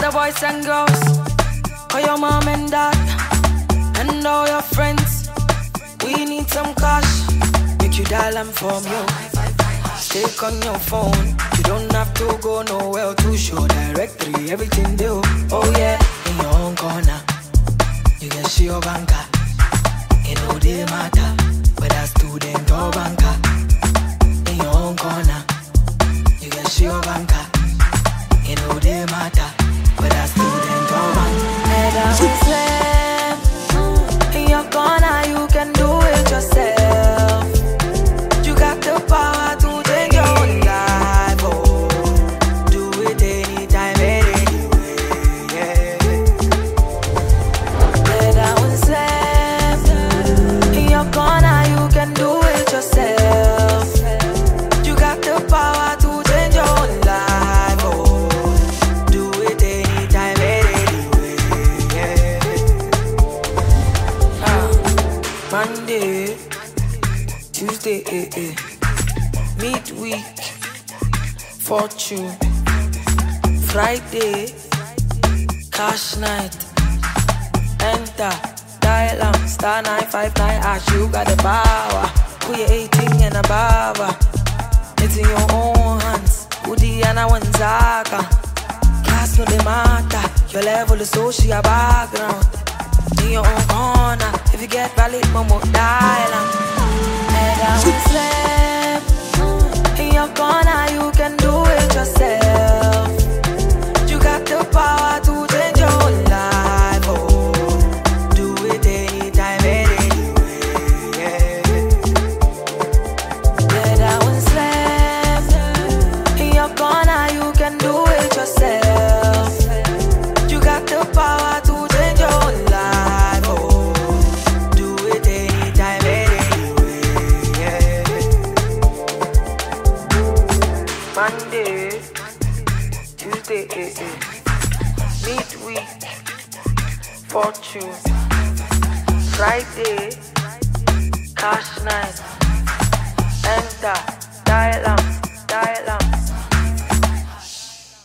the boys and girls, call your mom and dad, and all your friends. We need some cash, make you dial them from you. Take on your phone, you don't have to go nowhere to show directory, everything do. Oh yeah, in your own corner, you can see your banker. It no they matter, whether student or banker. In your own corner, you can see your banker. It no they matter, whether student or banker. Head up and slam. In your corner, you can do it yourself. You got the power to change your own life. Oh, do it anytime, anyway. Yeah. Head up and slam. In your corner, you can do it yourself. You got the power to change your own life. Oh, do it anytime, anyway. Yeah. Monday, Tuesday, midweek, fortune, Friday, cash night, enter, dial am, star 959, ash, you got the power, put your 18 and above, it's in your own hands, Woody and I want Zaka, class no they matter, your level is social background, in your own corner, if you get valid, momo, dial am. Head out and slam. In your corner, you can do it yourself. You got the power to change your whole life. Oh, do it anytime, anyway. Yeah. Head out and slam. In your corner, you can do it yourself. You got the power to change your whole life. Oh, do it anytime, anyway. Monday, Tuesday, midweek, fortune, Friday, cash night, enter, dial am.